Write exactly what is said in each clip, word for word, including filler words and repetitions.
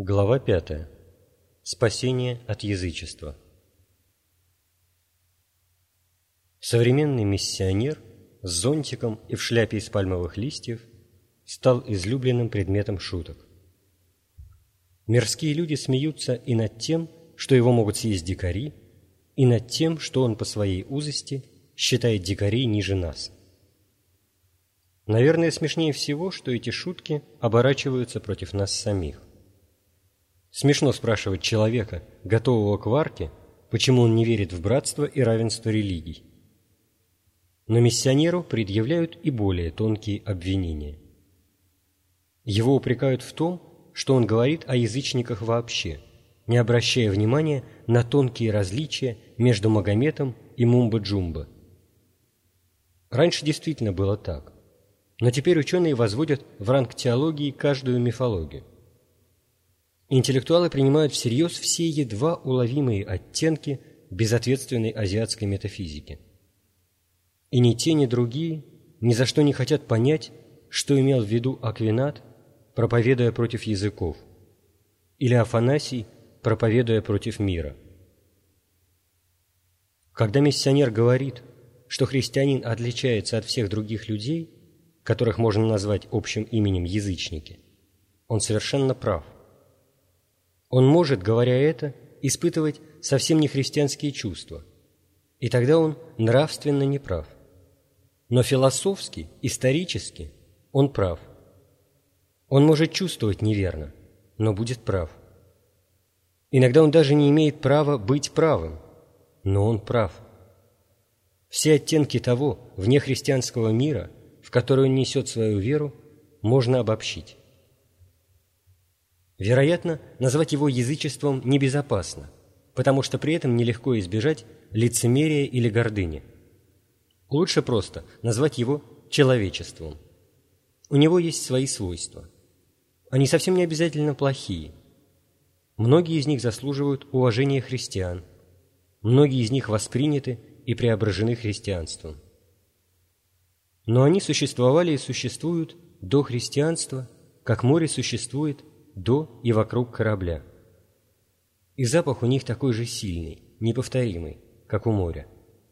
Глава пятая. Спасение от язычества. Современный миссионер с зонтиком и в шляпе из пальмовых листьев стал излюбленным предметом шуток. Мирские люди смеются и над тем, что его могут съесть дикари, и над тем, что он по своей узости считает дикарей ниже нас. Наверное, смешнее всего, что эти шутки оборачиваются против нас самих. Смешно спрашивать человека, готового к варке, почему он не верит в братство и равенство религий. Но миссионеру предъявляют и более тонкие обвинения. Его упрекают в том, что он говорит о язычниках вообще, не обращая внимания на тонкие различия между Магометом и Мумба-Джумба. Раньше действительно было так, но теперь ученые возводят в ранг теологии каждую мифологию. Интеллектуалы принимают всерьез все едва уловимые оттенки безответственной азиатской метафизики. И ни те, ни другие ни за что не хотят понять, что имел в виду Аквинат, проповедуя против языков, или Афанасий, проповедуя против мира. Когда миссионер говорит, что христианин отличается от всех других людей, которых можно назвать общим именем язычники, он совершенно прав. Он может, говоря это, испытывать совсем не христианские чувства, и тогда он нравственно не прав. Но философски, исторически он прав. Он может чувствовать неверно, но будет прав. Иногда он даже не имеет права быть правым, но он прав. Все оттенки того внехристианского мира, в который он несет свою веру, можно обобщить. Вероятно, назвать его язычеством небезопасно, потому что при этом нелегко избежать лицемерия или гордыни. Лучше просто назвать его человечеством. У него есть свои свойства. Они совсем не обязательно плохие. Многие из них заслуживают уважения христиан, многие из них восприняты и преображены христианством. Но они существовали и существуют до христианства, как море существует до и вокруг корабля. И запах у них такой же сильный, неповторимый, как у моря.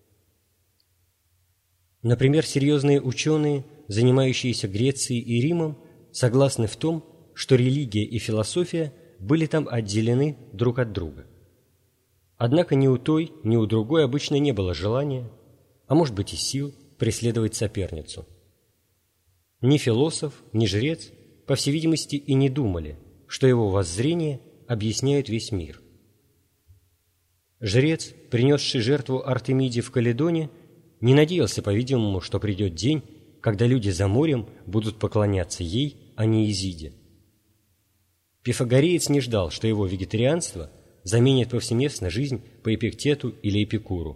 Например, серьезные ученые, занимающиеся Грецией и Римом, согласны в том, что религия и философия были там отделены друг от друга. Однако ни у той, ни у другой обычно не было желания, а может быть и сил, преследовать соперницу. Ни философ, ни жрец, по всей видимости, и не думали, что его воззрение объясняет весь мир. Жрец, принесший жертву Артемиде в Каледоне, не надеялся, по-видимому, что придет день, когда люди за морем будут поклоняться ей, а не Изиде. Пифагореец не ждал, что его вегетарианство заменит повсеместно жизнь по Эпиктету или Эпикуру.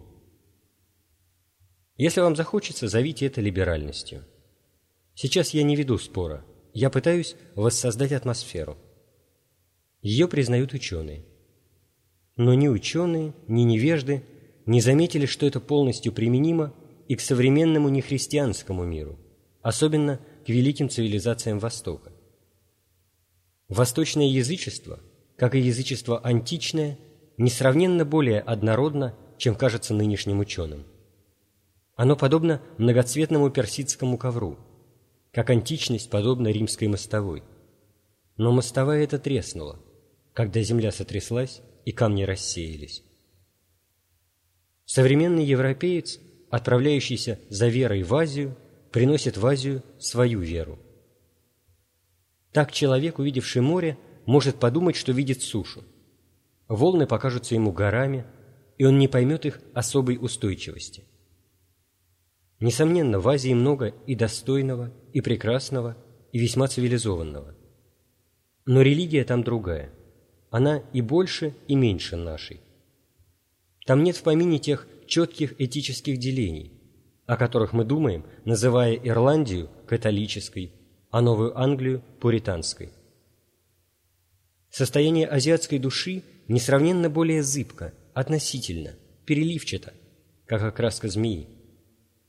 Если вам захочется, зовите это либеральностью. Сейчас я не веду спора, я пытаюсь воссоздать атмосферу. Ее признают ученые. Но ни ученые, ни невежды не заметили, что это полностью применимо и к современному нехристианскому миру, особенно к великим цивилизациям Востока. Восточное язычество, как и язычество античное, несравненно более однородно, чем кажется нынешним ученым. Оно подобно многоцветному персидскому ковру, как античность подобна римской мостовой. Но мостовая эта треснула, когда земля сотряслась и камни рассеялись. Современный европеец, отправляющийся за верой в Азию, приносит в Азию свою веру. Так человек, увидевший море, может подумать, что видит сушу. Волны покажутся ему горами, и он не поймет их особой устойчивости. Несомненно, в Азии много и достойного, и прекрасного, и весьма цивилизованного. Но религия там другая. Она и больше, и меньше нашей. Там нет в помине тех четких этических делений, о которых мы думаем, называя Ирландию католической, а Новую Англию пуританской. Состояние азиатской души несравненно более зыбко, относительно, переливчато, как окраска змеи.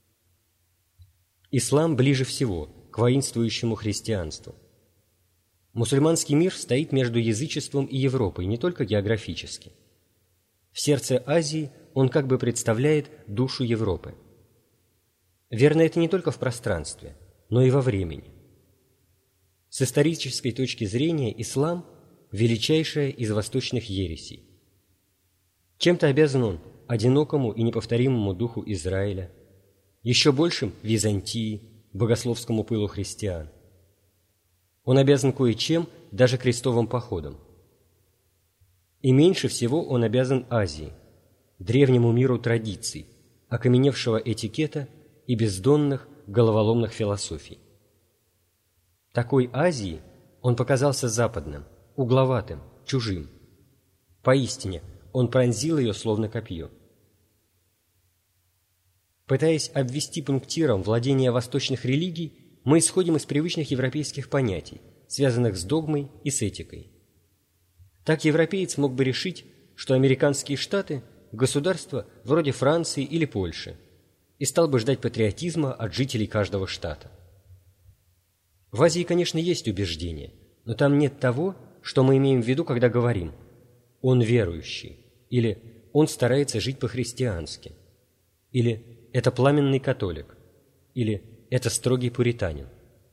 Ислам ближе всего к воинствующему христианству. Мусульманский мир стоит между язычеством и Европой не только географически. В сердце Азии он как бы представляет душу Европы. Верно это не только в пространстве, но и во времени. С исторической точки зрения ислам – величайшая из восточных ересей. Чем-то обязан он одинокому и неповторимому духу Израиля, еще большим – Византии, богословскому пылу христиан. Он обязан кое-чем даже крестовым походом. И меньше всего он обязан Азии, древнему миру традиций, окаменевшего этикета и бездонных головоломных философий. Такой Азии он показался западным, угловатым, чужим. Поистине, он пронзил ее словно копье. Пытаясь обвести пунктиром владение восточных религий, мы исходим из привычных европейских понятий, связанных с догмой и с этикой. Так европеец мог бы решить, что американские штаты – государство вроде Франции или Польши, и стал бы ждать патриотизма от жителей каждого штата. В Азии, конечно, есть убеждения, но там нет того, что мы имеем в виду, когда говорим «он верующий» или «он старается жить по-христиански» или «это пламенный католик» или «это строгий пуританин».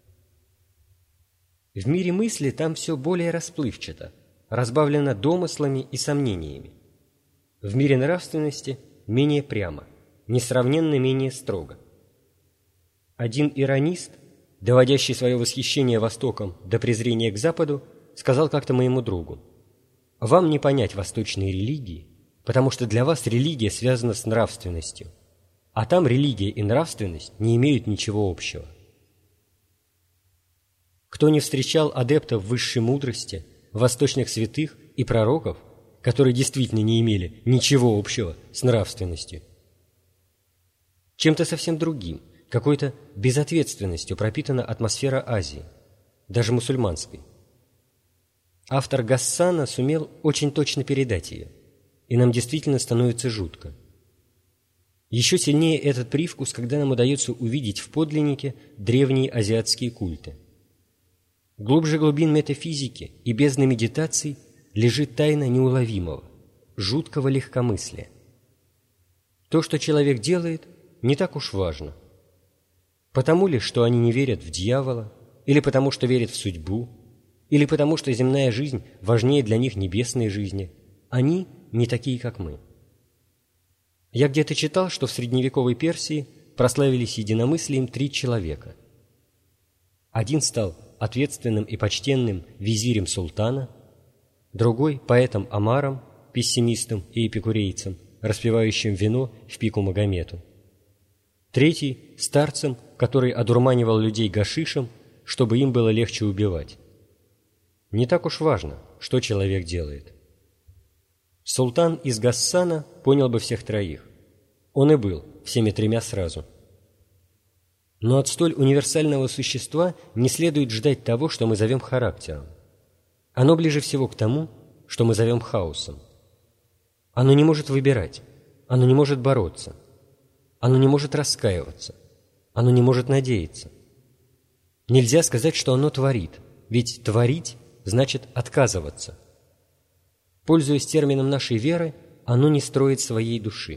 В мире мысли там все более расплывчато, разбавлено домыслами и сомнениями. В мире нравственности менее прямо, несравненно менее строго. Один иронист, доводящий свое восхищение Востоком до презрения к Западу, сказал как-то моему другу: «Вам не понять восточные религии, потому что для вас религия связана с нравственностью, а там религия и нравственность не имеют ничего общего». Кто не встречал адептов высшей мудрости, восточных святых и пророков, которые действительно не имели ничего общего с нравственностью? Чем-то совсем другим, какой-то безответственностью пропитана атмосфера Азии, даже мусульманской. Автор Гассана сумел очень точно передать ее, и нам действительно становится жутко. Еще сильнее этот привкус, когда нам удается увидеть в подлиннике древние азиатские культы. Глубже глубин метафизики и бездны медитаций лежит тайна неуловимого, жуткого легкомыслия. То, что человек делает, не так уж важно. Потому ли, что они не верят в дьявола, или потому, что верят в судьбу, или потому, что земная жизнь важнее для них небесной жизни, они не такие, как мы. Я где-то читал, что в средневековой Персии прославились единомыслием три человека. Один стал ответственным и почтенным визирем султана, другой – поэтом Омаром, пессимистом и эпикурейцем, распивающим вино в пику Магомету, третий – старцем, который одурманивал людей гашишем, чтобы им было легче убивать. Не так уж важно, что человек делает. Султан из Гассана понял бы всех троих. Он и был всеми тремя сразу. Но от столь универсального существа не следует ждать того, что мы зовем характером. Оно ближе всего к тому, что мы зовем хаосом. Оно не может выбирать, оно не может бороться, оно не может раскаиваться, оно не может надеяться. Нельзя сказать, что оно творит, ведь творить значит отказываться. Пользуясь термином нашей веры, оно не строит своей души.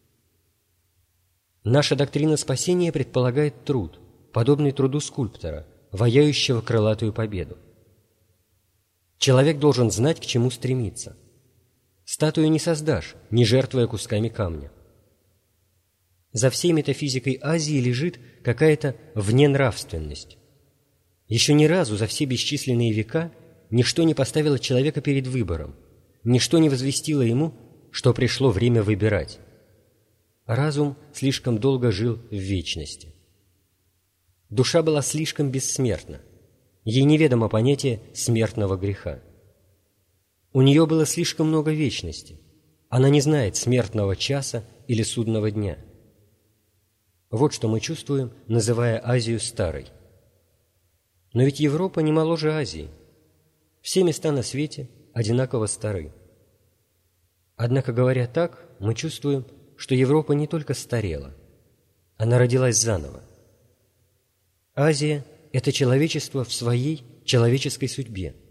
Наша доктрина спасения предполагает труд, подобный труду скульптора, ваяющего крылатую победу. Человек должен знать, к чему стремиться. Статую не создашь, не жертвуя кусками камня. За всей метафизикой Азии лежит какая-то вненравственность. Еще ни разу за все бесчисленные века ничто не поставило человека перед выбором, ничто не возвестило ему, что пришло время выбирать. Разум слишком долго жил в вечности. Душа была слишком бессмертна. Ей неведомо понятие смертного греха. У нее было слишком много вечности. Она не знает смертного часа или судного дня. Вот что мы чувствуем, называя Азию старой. Но ведь Европа не моложе Азии. Все места на свете одинаково стары. Однако, говоря так, мы чувствуем, что Европа не только старела, она родилась заново. Азия – это человечество в своей человеческой судьбе.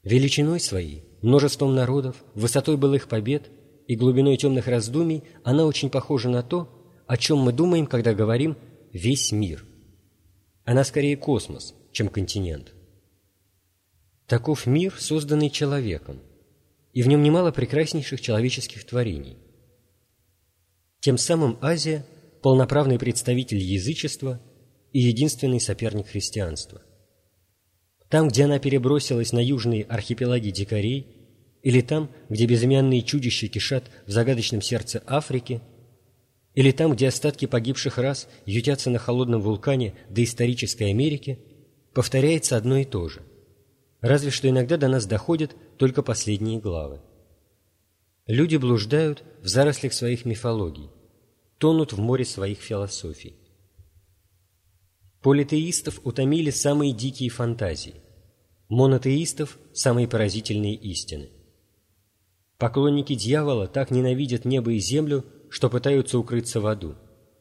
Величиной своей, множеством народов, высотой былых побед и глубиной темных раздумий она очень похожа на то, о чем мы думаем, когда говорим «весь мир». Она скорее космос, чем континент. Таков мир, созданный человеком, и в нем немало прекраснейших человеческих творений. Тем самым Азия – полноправный представитель язычества и единственный соперник христианства. Там, где она перебросилась на южные архипелаги дикарей, или там, где безымянные чудища кишат в загадочном сердце Африки, или там, где остатки погибших рас ютятся на холодном вулкане доисторической Америки, повторяется одно и то же. Разве что иногда до нас доходят только последние главы. Люди блуждают в зарослях своих мифологий, тонут в море своих философий. Политеистов утомили самые дикие фантазии, монотеистов – самые поразительные истины. Поклонники дьявола так ненавидят небо и землю, что пытаются укрыться в аду.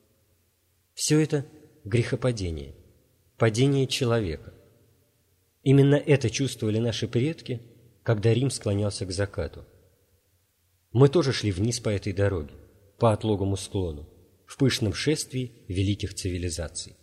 Все это – грехопадение, падение человека. Именно это чувствовали наши предки, когда Рим склонялся к закату. Мы тоже шли вниз по этой дороге, по отлогому склону, в пышном шествии великих цивилизаций.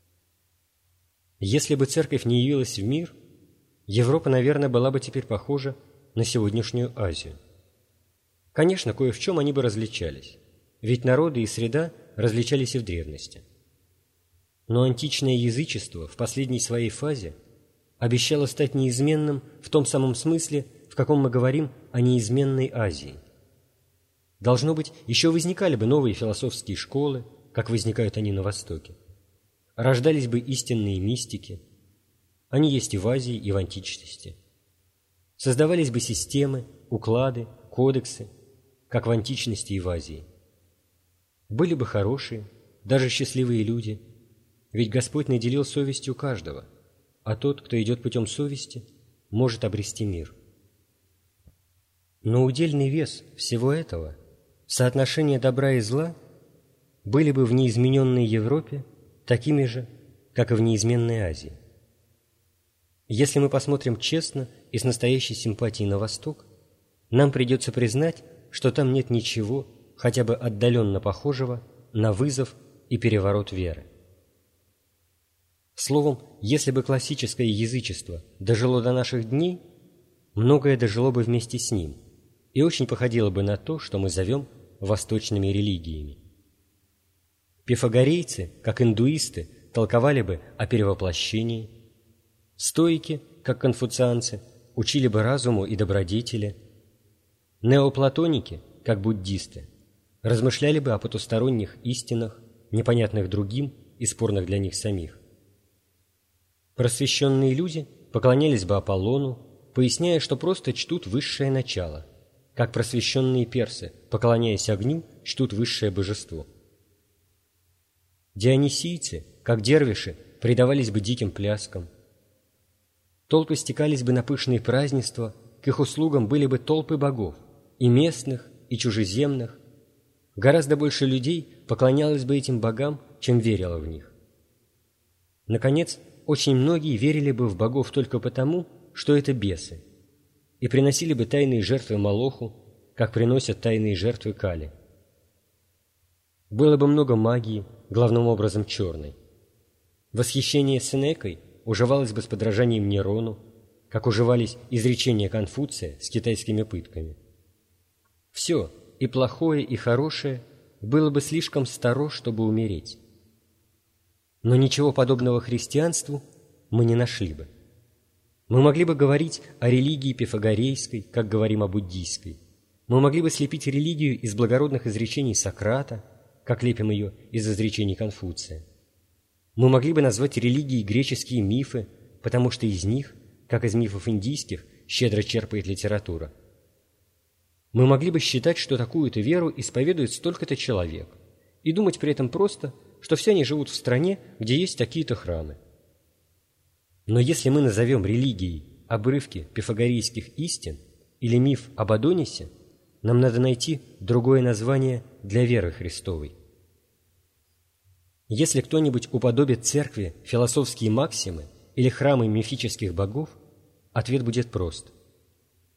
Если бы церковь не явилась в мир, Европа, наверное, была бы теперь похожа на сегодняшнюю Азию. Конечно, кое в чем они бы различались, ведь народы и среда различались и в древности. Но античное язычество в последней своей фазе обещало стать неизменным в том самом смысле, в каком мы говорим о неизменной Азии. Должно быть, еще возникали бы новые философские школы, как возникают они на Востоке. Рождались бы истинные мистики. Они есть и в Азии, и в античности. Создавались бы системы, уклады, кодексы, как в античности и в Азии. Были бы хорошие, даже счастливые люди, ведь Господь наделил совестью каждого, а тот, кто идет путем совести, может обрести мир. Но удельный вес всего этого, соотношение добра и зла, были бы в неизмененной Европе такими же, как и в неизменной Азии. Если мы посмотрим честно и с настоящей симпатией на Восток, нам придется признать, что там нет ничего, хотя бы отдаленно похожего на вызов и переворот веры. Словом, если бы классическое язычество дожило до наших дней, многое дожило бы вместе с ним и очень походило бы на то, что мы зовем восточными религиями. Пифагорейцы, как индуисты, толковали бы о перевоплощении, стоики, как конфуцианцы, учили бы разуму и добродетели, неоплатоники, как буддисты, размышляли бы о потусторонних истинах, непонятных другим и спорных для них самих. Просвещенные люди поклонялись бы Аполлону, поясняя, что просто чтут высшее начало, как просвещенные персы, поклоняясь огню, чтут высшее божество. Дионисийцы, как дервиши, предавались бы диким пляскам. Толпы стекались бы на пышные празднества, к их услугам были бы толпы богов, и местных, и чужеземных. Гораздо больше людей поклонялось бы этим богам, чем верило в них. Наконец, очень многие верили бы в богов только потому, что это бесы, и приносили бы тайные жертвы Молоху, как приносят тайные жертвы Кали. Было бы много магии, главным образом черной. Восхищение Сенекой уживалось бы с подражанием Нерону, как уживались изречения Конфуция с китайскими пытками. Все, и плохое, и хорошее, было бы слишком старо, чтобы умереть. Но ничего подобного христианству мы не нашли бы. Мы могли бы говорить о религии пифагорейской, как говорим о буддийской. Мы могли бы слепить религию из благородных изречений Сократа, как лепим ее из изречений Конфуция. Мы могли бы назвать религией греческие мифы, потому что из них, как из мифов индийских, щедро черпает литература. Мы могли бы считать, что такую-то веру исповедует столько-то человек, и думать при этом просто, что все они живут в стране, где есть такие-то храмы. Но если мы назовем религией обрывки пифагорейских истин или миф об Адонисе, нам надо найти другое название для веры Христовой. Если кто-нибудь уподобит церкви философские максимы или храмы мифических богов, ответ будет прост.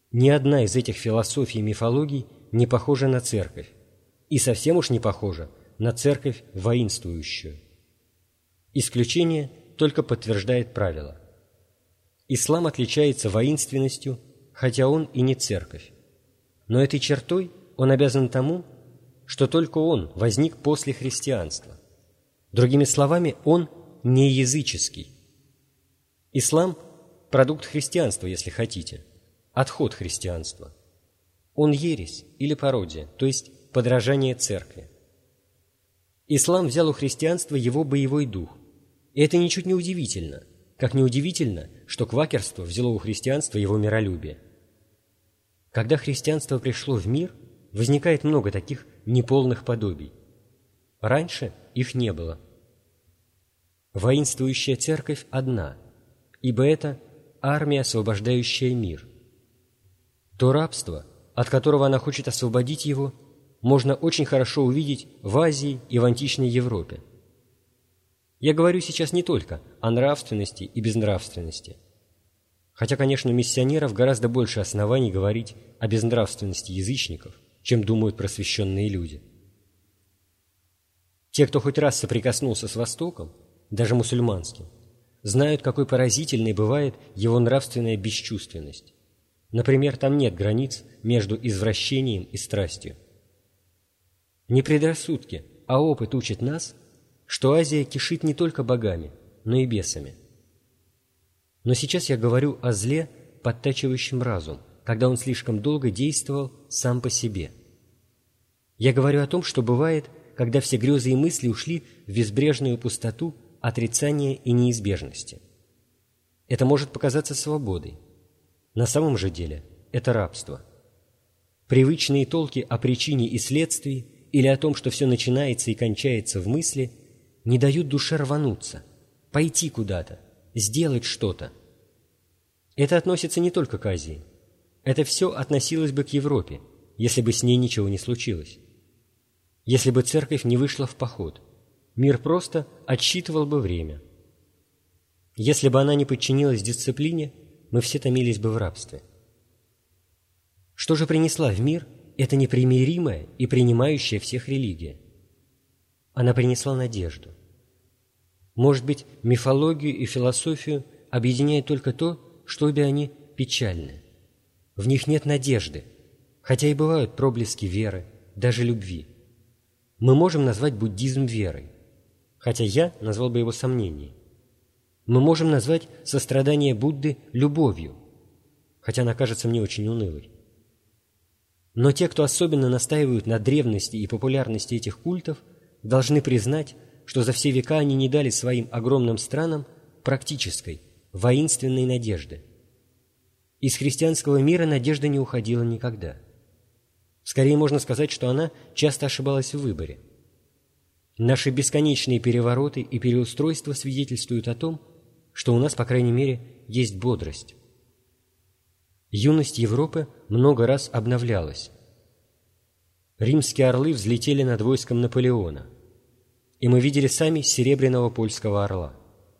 Ни одна из этих философий и мифологий не похожа на церковь, и совсем уж не похожа на церковь воинствующую. Исключение только подтверждает правило. Ислам отличается воинственностью, хотя он и не церковь. Но этой чертой он обязан тому, что только он возник после христианства. Другими словами, он не языческий. Ислам – продукт христианства, если хотите, отход христианства. Он ересь или пародия, то есть подражание церкви. Ислам взял у христианства его боевой дух. И это ничуть не удивительно, как неудивительно, что квакерство взяло у христианства его миролюбие. Когда христианство пришло в мир, возникает много таких неполных подобий. Раньше их не было. Воинствующая церковь одна, ибо это армия, освобождающая мир. То рабство, от которого она хочет освободить его, можно очень хорошо увидеть в Азии и в античной Европе. Я говорю сейчас не только о нравственности и безнравственности, хотя, конечно, у миссионеров гораздо больше оснований говорить о безнравственности язычников, чем думают просвещенные люди. Те, кто хоть раз соприкоснулся с Востоком, даже мусульманским, знают, какой поразительной бывает его нравственная бесчувственность. Например, там нет границ между извращением и страстью. Не предрассудки, а опыт учит нас, что Азия кишит не только богами, но и бесами. Но сейчас я говорю о зле, подтачивающем разум, когда он слишком долго действовал сам по себе. Я говорю о том, что бывает, когда все грезы и мысли ушли в безбрежную пустоту отрицания и неизбежности. Это может показаться свободой. На самом же деле это рабство. Привычные толки о причине и следствии или о том, что все начинается и кончается в мысли, не дают душе рвануться, пойти куда-то, сделать что-то. Это относится не только к Азии. Это все относилось бы к Европе, если бы с ней ничего не случилось. Если бы церковь не вышла в поход, мир просто отсчитывал бы время. Если бы она не подчинилась дисциплине, мы все томились бы в рабстве. Что же принесла в мир эта непримиримая и принимающая всех религия? Она принесла надежду. Может быть, мифологию и философию объединяет только то, что обе они печальны. В них нет надежды, хотя и бывают проблески веры, даже любви. Мы можем назвать буддизм верой, хотя я назвал бы его сомнением. Мы можем назвать сострадание Будды любовью, хотя она кажется мне очень унылой. Но те, кто особенно настаивают на древности и популярности этих культов, должны признать, что за все века они не дали своим огромным странам практической, воинственной надежды. Из христианского мира надежда не уходила никогда. Скорее можно сказать, что она часто ошибалась в выборе. Наши бесконечные перевороты и переустройства свидетельствуют о том, что у нас, по крайней мере, есть бодрость. Юность Европы много раз обновлялась. Римские орлы взлетели над войском Наполеона, и мы видели сами серебряного польского орла.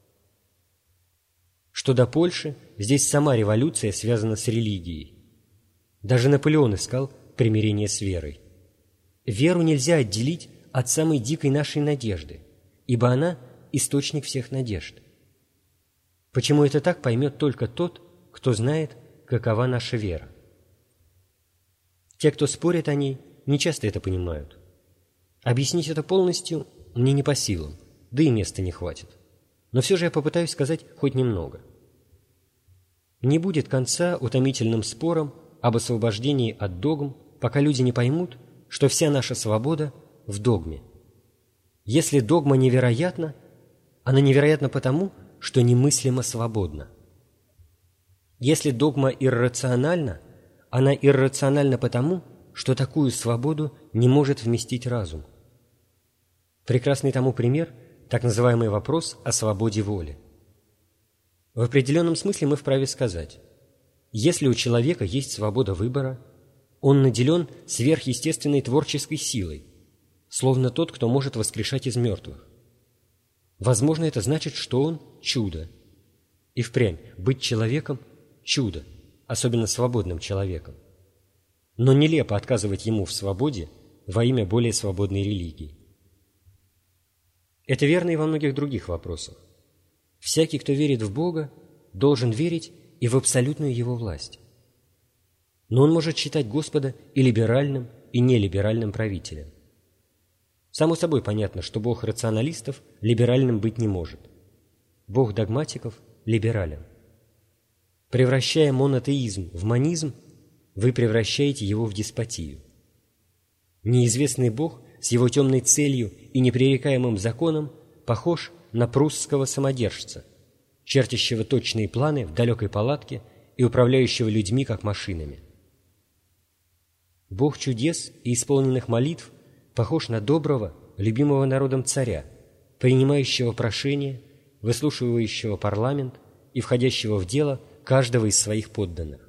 Что до Польши, здесь сама революция связана с религией. Даже Наполеон искал примирение с верой. Веру нельзя отделить от самой дикой нашей надежды, ибо она – источник всех надежд. Почему это так, поймет только тот, кто знает, какова наша вера. Те, кто спорит о ней, не часто это понимают. Объяснить это полностью мне не по силам, да и места не хватит. Но все же я попытаюсь сказать хоть немного. Не будет конца утомительным спорам об освобождении от догм, пока люди не поймут, что вся наша свобода в догме. Если догма невероятна, она невероятна потому, что немыслимо свободна. Если догма иррациональна, она иррациональна потому, что такую свободу не может вместить разум. Прекрасный тому пример – так называемый вопрос о свободе воли. В определенном смысле мы вправе сказать, если у человека есть свобода выбора, он наделен сверхъестественной творческой силой, словно тот, кто может воскрешать из мертвых. Возможно, это значит, что он – чудо. И впрямь быть человеком – чудо, особенно свободным человеком. Но нелепо отказывать ему в свободе во имя более свободной религии. Это верно и во многих других вопросах. Всякий, кто верит в Бога, должен верить и в абсолютную Его власть. Но он может считать Господа и либеральным, и нелиберальным правителем. Само собой понятно, что Бог рационалистов либеральным быть не может. Бог догматиков либерален. Превращая монотеизм в монизм, вы превращаете его в деспотию. Неизвестный Бог с его темной целью и непререкаемым законом похож на прусского самодержца, чертящего точные планы в далекой палатке и управляющего людьми как машинами. Бог чудес и исполненных молитв похож на доброго, любимого народом царя, принимающего прошения, выслушивающего парламент и входящего в дело каждого из своих подданных.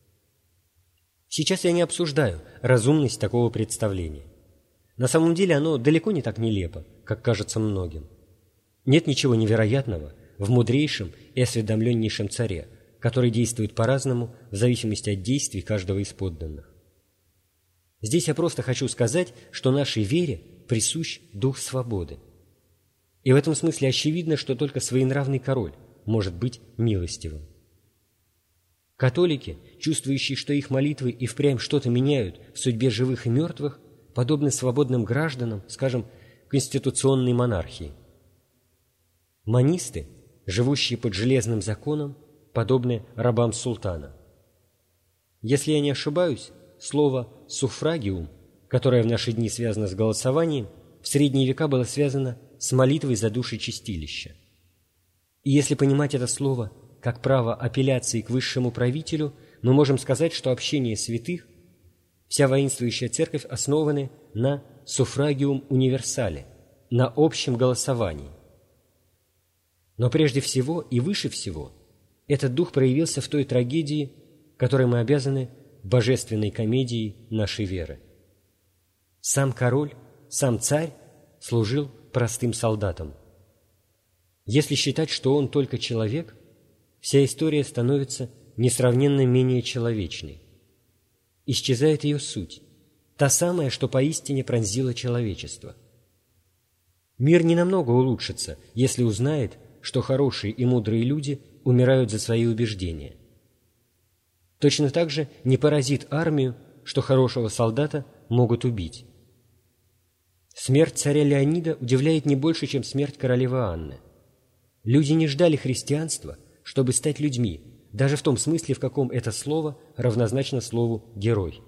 Сейчас я не обсуждаю разумность такого представления. На самом деле оно далеко не так нелепо, как кажется многим. Нет ничего невероятного в мудрейшем и осведомленнейшем царе, который действует по-разному в зависимости от действий каждого из подданных. Здесь я просто хочу сказать, что нашей вере присущ дух свободы. И в этом смысле очевидно, что только своенравный король может быть милостивым. Католики, чувствующие, что их молитвы и впрямь что-то меняют в судьбе живых и мертвых, подобны свободным гражданам, скажем, конституционной монархии. Монисты, живущие под железным законом, подобны рабам султана. Если я не ошибаюсь, слово «суфрагиум», которое в наши дни связано с голосованием, в средние века было связано с молитвой за души чистилища. И если понимать это слово как право апелляции к высшему правителю, мы можем сказать, что общение святых, вся воинствующая церковь основаны на суфрагиум универсале, на общем голосовании. Но прежде всего и выше всего этот дух проявился в той трагедии, которой мы обязаны божественной комедией нашей веры. Сам король, сам царь служил простым солдатам. Если считать, что он только человек, вся история становится несравненно менее человечной. Исчезает ее суть, та самая, что поистине пронзила человечество. Мир не намного улучшится, если узнает, что хорошие и мудрые люди умирают за свои убеждения. Точно так же не поразит армию, что хорошего солдата могут убить. Смерть царя Леонида удивляет не больше, чем смерть королевы Анны. Люди не ждали христианства, чтобы стать людьми, даже в том смысле, в каком это слово равнозначно слову «герой».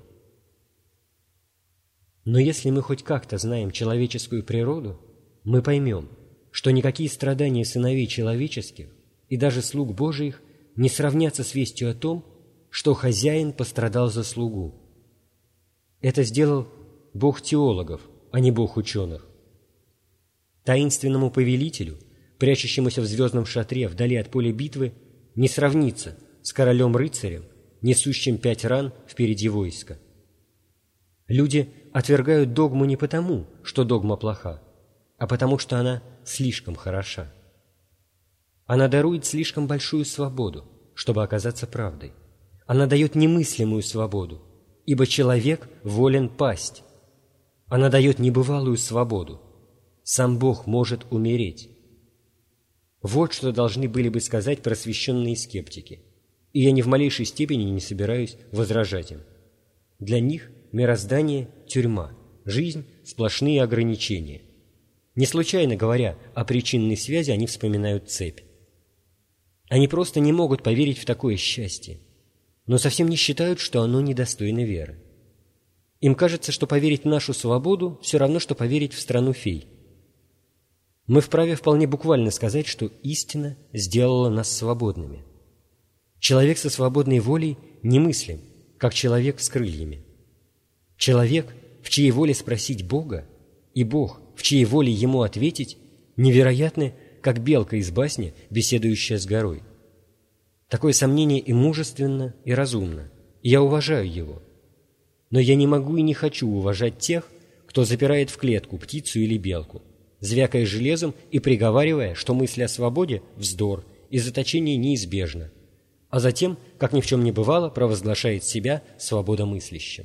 Но если мы хоть как-то знаем человеческую природу, мы поймем, что никакие страдания сыновей человеческих и даже слуг Божиих не сравнятся с вестью о том, что хозяин пострадал за слугу. Это сделал Бог теологов, а не Бог ученых. Таинственному повелителю, прячущемуся в звездном шатре вдали от поля битвы, не сравнится с королем-рыцарем, несущим пять ран впереди войска. Люди отвергают догму не потому, что догма плоха, а потому, что она слишком хороша. Она дарует слишком большую свободу, чтобы оказаться правдой. Она дает немыслимую свободу, ибо человек волен пасть. Она дает небывалую свободу. Сам Бог может умереть. Вот что должны были бы сказать просвещенные скептики. И я ни в малейшей степени не собираюсь возражать им. Для них мироздание – тюрьма, жизнь – сплошные ограничения. Не случайно говоря о причинной связи, они вспоминают цепь. Они просто не могут поверить в такое счастье, но совсем не считают, что оно недостойно веры. Им кажется, что поверить в нашу свободу все равно, что поверить в страну фей. Мы вправе вполне буквально сказать, что истина сделала нас свободными. Человек со свободной волей немыслим, как человек с крыльями. Человек, в чьей воле спросить Бога, и Бог, в чьей воле ему ответить, невероятны, как белка из басни, беседующая с горой. Такое сомнение и мужественно, и разумно, и я уважаю его. Но я не могу и не хочу уважать тех, кто запирает в клетку птицу или белку, звякая железом и приговаривая, что мысль о свободе – вздор, и заточение неизбежно, а затем, как ни в чем не бывало, провозглашает себя свободомыслящим.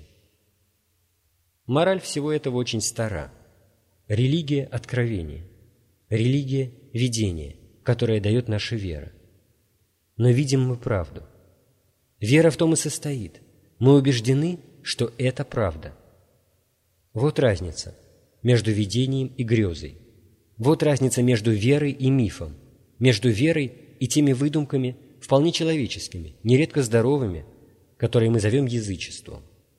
Мораль всего этого очень стара. Религия – откровение. Религия – видение, которое дает наша вера. Но видим мы правду. Вера в том и состоит. Мы убеждены, что это правда. Вот разница между видением и грезой. Вот разница между верой и мифом, между верой и теми выдумками, вполне человеческими, нередко здоровыми, которые мы зовем язычеством.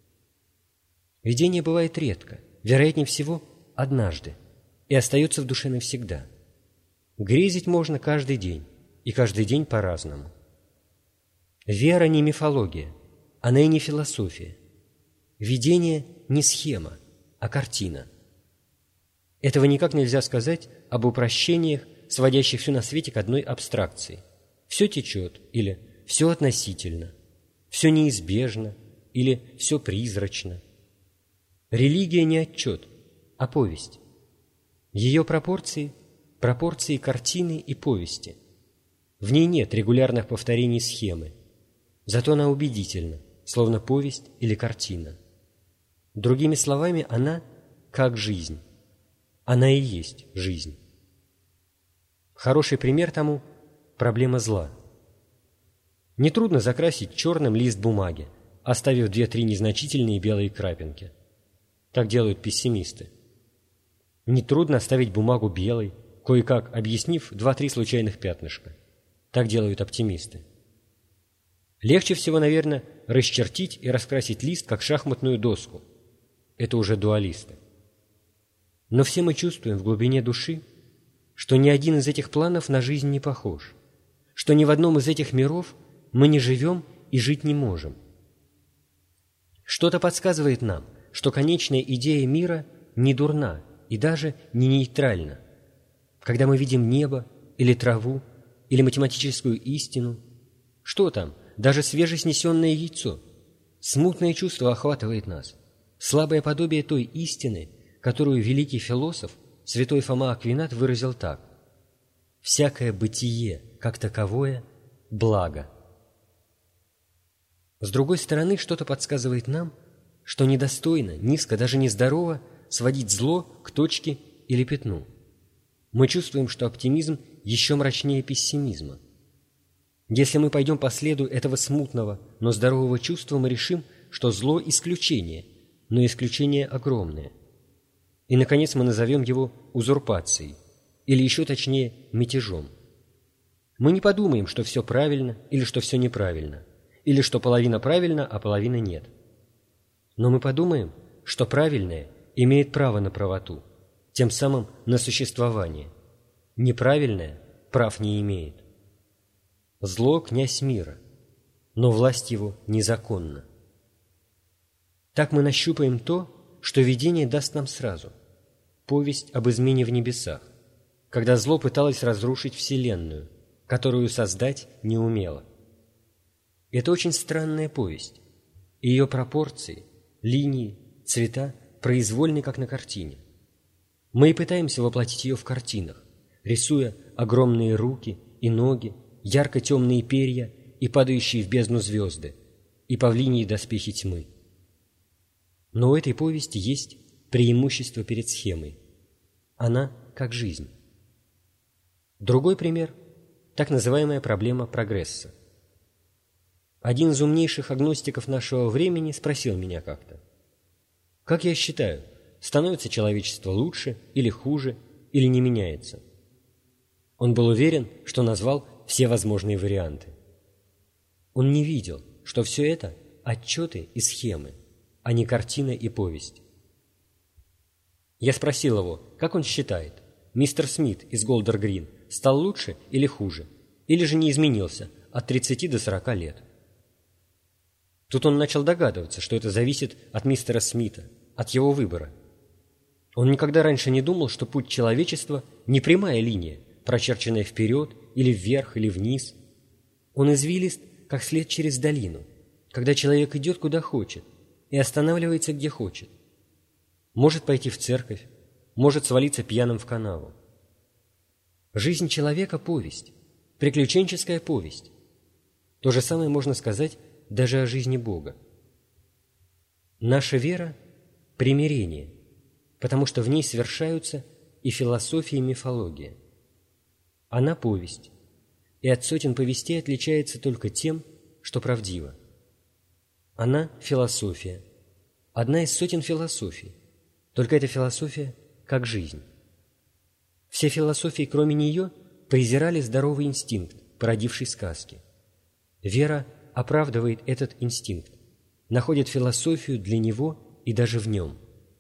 Видение бывает редко, вероятнее всего, однажды, и остается в душе навсегда. Грезить можно каждый день, и каждый день по-разному. Вера не мифология, она и не философия. Видение не схема, а картина. Этого никак нельзя сказать об упрощениях, сводящих все на свете к одной абстракции. Все течет, или все относительно, все неизбежно, или все призрачно. Религия не отчет, а повесть. Ее пропорции – пропорции картины и повести. В ней нет регулярных повторений схемы, зато она убедительна, словно повесть или картина. Другими словами, она как жизнь. Она и есть жизнь. Хороший пример тому – проблема зла. Нетрудно закрасить черным лист бумаги, оставив две-три незначительные белые крапинки. Так делают пессимисты. Нетрудно оставить бумагу белой, кое-как объяснив два-три случайных пятнышка. Так делают оптимисты. Легче всего, наверное, расчертить и раскрасить лист, как шахматную доску. Это уже дуалисты. Но все мы чувствуем в глубине души, что ни один из этих планов на жизнь не похож, что ни в одном из этих миров мы не живем и жить не можем. Что-то подсказывает нам, что конечная идея мира не дурна и даже не нейтральна. Когда мы видим небо или траву, или математическую истину, что там, даже свежеснесенное яйцо, смутное чувство охватывает нас, слабое подобие той истины, которую великий философ святой Фома Аквинат выразил так: «Всякое бытие, как таковое, благо». С другой стороны, что-то подсказывает нам, что недостойно, низко, даже нездорово сводить зло к точке или пятну. Мы чувствуем, что оптимизм еще мрачнее пессимизма. Если мы пойдем по следу этого смутного, но здорового чувства, мы решим, что зло – исключение, но исключение огромное. И, наконец, мы назовем его узурпацией, или еще точнее мятежом. Мы не подумаем, что все правильно или что все неправильно, или что половина правильно, а половина нет. Но мы подумаем, что правильное имеет право на правоту, тем самым на существование. Неправильное прав не имеет. Зло – князь мира, но власть его незаконна. Так мы нащупаем то, что видение даст нам сразу. Повесть об измене в небесах, когда зло пыталось разрушить Вселенную, которую создать не умело. Это очень странная повесть. Ее пропорции, линии, цвета произвольны, как на картине. Мы и пытаемся воплотить ее в картинах, рисуя огромные руки и ноги, ярко-темные перья и падающие в бездну звезды, и павлиньи доспехи тьмы. Но у этой повести есть преимущество перед схемой. Она как жизнь. Другой пример – так называемая проблема прогресса. Один из умнейших агностиков нашего времени спросил меня как-то: «Как я считаю, становится человечество лучше или хуже, или не меняется?» Он был уверен, что назвал все возможные варианты. Он не видел, что все это – отчеты и схемы, а не картина и повесть. Я спросил его, как он считает, мистер Смит из Голдер-Грин стал лучше или хуже, или же не изменился от тридцати до сорока лет. Тут он начал догадываться, что это зависит от мистера Смита, от его выбора. Он никогда раньше не думал, что путь человечества – не прямая линия, прочерченная вперед или вверх или вниз. Он извилист, как след через долину, когда человек идет куда хочет и останавливается где хочет. Может пойти в церковь, может свалиться пьяным в канаву. Жизнь человека – повесть, приключенческая повесть. То же самое можно сказать даже о жизни Бога. Наша вера – примирение, потому что в ней совершаются и философия, и мифология. Она повесть, и от сотен повестей отличается только тем, что правдиво. Она – философия, одна из сотен философий, только эта философия как жизнь. Все философии, кроме нее, презирали здоровый инстинкт, породивший сказки. Вера оправдывает этот инстинкт, находит философию для него и даже в нем.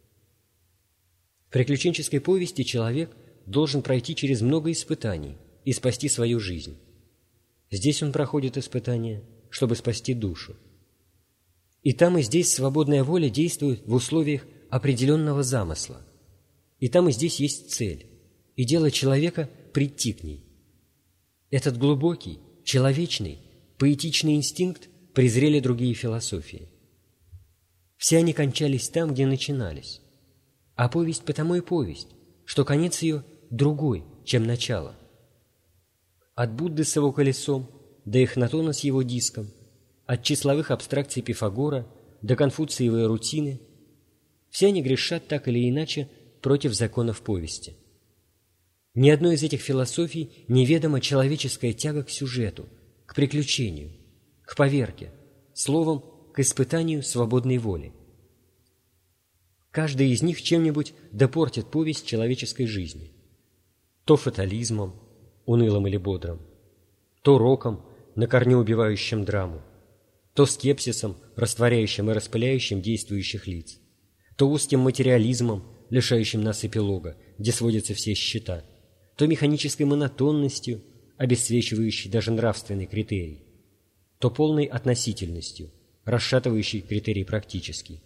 В приключенческой повести человек должен пройти через много испытаний и спасти свою жизнь. Здесь он проходит испытания, чтобы спасти душу. И там, и здесь свободная воля действует в условиях определенного замысла. И там, и здесь есть цель, и дело человека прийти к ней. Этот глубокий, человечный, поэтичный инстинкт презрели другие философии. Все они кончались там, где начинались. А повесть потому и повесть, что конец ее другой, чем начало. От Будды с его колесом до Эхнатона с его диском, от числовых абстракций Пифагора до конфуциевой рутины, все они грешат так или иначе против законов повести. Ни одной из этих философий неведома человеческая тяга к сюжету, к приключению, к поверке, словом, к испытанию свободной воли. Каждый из них чем-нибудь допортит повесть человеческой жизни. То фатализмом, унылым или бодрым, то роком, на корню убивающим драму, то скепсисом, растворяющим и распыляющим действующих лиц, то узким материализмом, лишающим нас эпилога, где сводятся все счета, то механической монотонностью, обесцвечивающей даже нравственный критерий, то полной относительностью, расшатывающей критерий практический.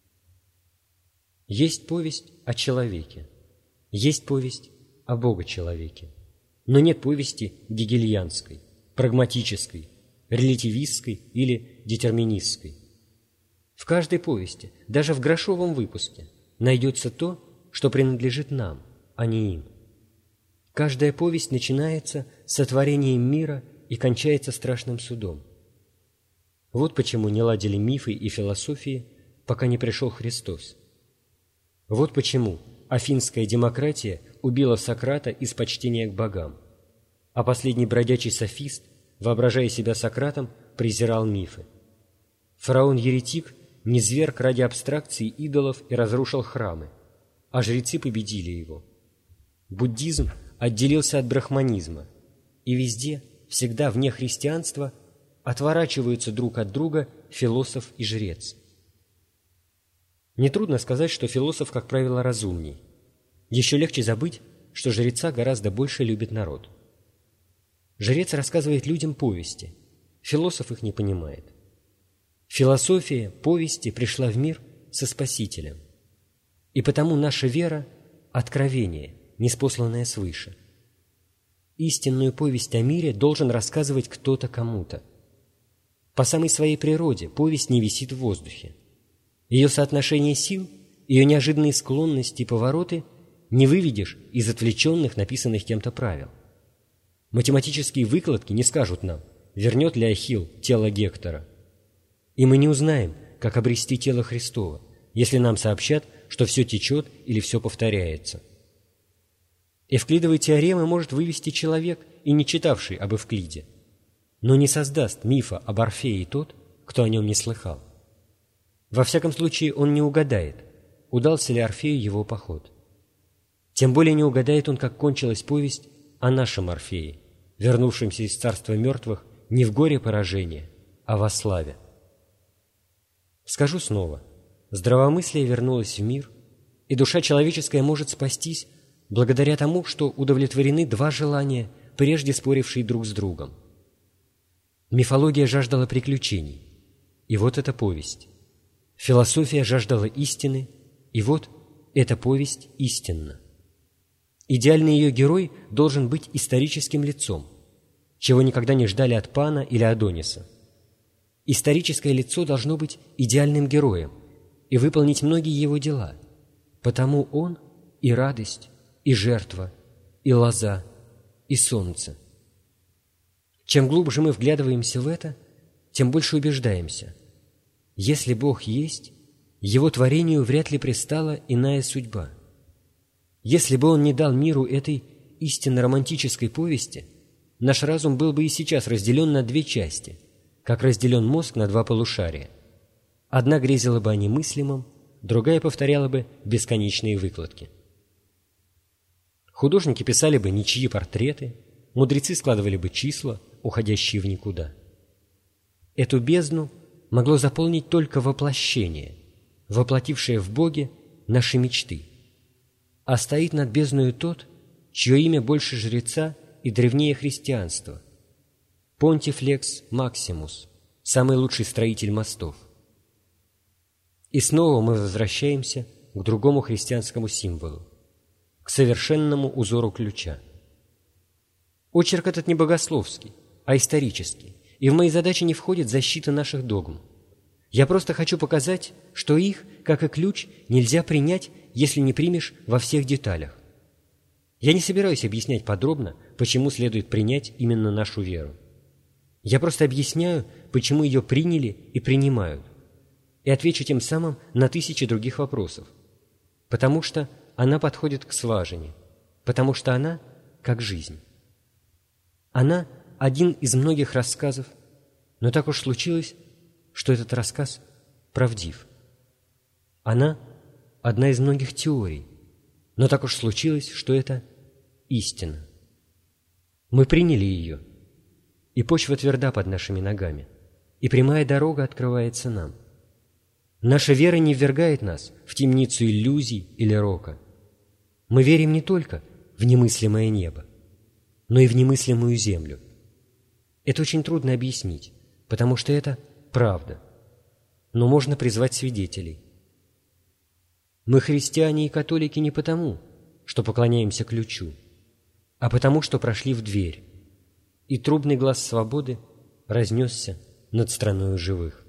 Есть повесть о человеке, есть повесть о Бога-человеке, но нет повести гегельянской, прагматической, релятивистской или детерминистской. В каждой повести, даже в грошовом выпуске, найдется то, что принадлежит нам, а не им. Каждая повесть начинается с сотворением мира и кончается страшным судом. Вот почему не ладили мифы и философии, пока не пришел Христос. Вот почему афинская демократия убила Сократа из почтения к богам, а последний бродячий софист, воображая себя Сократом, презирал мифы. Фараон-еретик низверг ради абстракции идолов и разрушил храмы, а жрецы победили его. Буддизм отделился от брахманизма, и везде, всегда вне христианства, отворачиваются друг от друга философ и жрец. Нетрудно сказать, что философ, как правило, разумней. Еще легче забыть, что жреца гораздо больше любит народ. Жрец рассказывает людям повести, философ их не понимает. Философия повести пришла в мир со Спасителем, и потому наша вера – откровение, ниспосланное свыше. Истинную повесть о мире должен рассказывать кто-то кому-то. По самой своей природе повесть не висит в воздухе. Ее соотношение сил, ее неожиданные склонности и повороты не выведешь из отвлеченных, написанных кем-то правил. Математические выкладки не скажут нам, вернет ли Ахилл тело Гектора. И мы не узнаем, как обрести тело Христово, если нам сообщат, что все течет или все повторяется. Эвклидовой теоремы может вывести человек, и не читавший об Эвклиде, но не создаст мифа об Орфее тот, кто о нем не слыхал. Во всяком случае, он не угадает, удался ли Орфею его поход. Тем более не угадает он, как кончилась повесть о нашем Орфее, вернувшемся из царства мертвых не в горе поражения, а во славе. Скажу снова, здравомыслие вернулось в мир, и душа человеческая может спастись благодаря тому, что удовлетворены два желания, прежде спорившие друг с другом. Мифология жаждала приключений, и вот эта повесть. Философия жаждала истины, и вот эта повесть истинна. Идеальный ее герой должен быть историческим лицом, чего никогда не ждали от Пана или Адониса. Историческое лицо должно быть идеальным героем и выполнить многие его дела, потому он и радость, и жертва, и лоза, и солнце. Чем глубже мы вглядываемся в это, тем больше убеждаемся: если Бог есть, Его творению вряд ли пристала иная судьба. Если бы Он не дал миру этой истинно романтической повести, наш разум был бы и сейчас разделен на две части, как разделен мозг на два полушария. Одна грезила бы о немыслимом, другая повторяла бы бесконечные выкладки. Художники писали бы ничьи портреты, мудрецы складывали бы числа, уходящие в никуда. Эту бездну могло заполнить только воплощение, воплотившее в Боге наши мечты. А стоит над бездною тот, чье имя больше жреца и древнее христианства – Понтифлекс Максимус, самый лучший строитель мостов. И снова мы возвращаемся к другому христианскому символу, к совершенному узору ключа. Очерк этот не богословский, а исторический, и в мои задачи не входит защита наших догм. Я просто хочу показать, что их, как и ключ, нельзя принять, если не примешь во всех деталях. Я не собираюсь объяснять подробно, почему следует принять именно нашу веру. Я просто объясняю, почему ее приняли и принимают, и отвечу тем самым на тысячи других вопросов. Потому что она подходит к сважине, потому что она как жизнь. Она один из многих рассказов, но так уж случилось, что этот рассказ правдив. Она одна из многих теорий, но так уж случилось, что это истина. Мы приняли ее, и почва тверда под нашими ногами, и прямая дорога открывается нам. Наша вера не ввергает нас в темницу иллюзий или рока. Мы верим не только в немыслимое небо, но и в немыслимую землю. Это очень трудно объяснить, потому что это правда, но можно призвать свидетелей. Мы христиане и католики не потому, что поклоняемся ключу, а потому, что прошли в дверь, и трубный глас свободы разнесся над страною живых.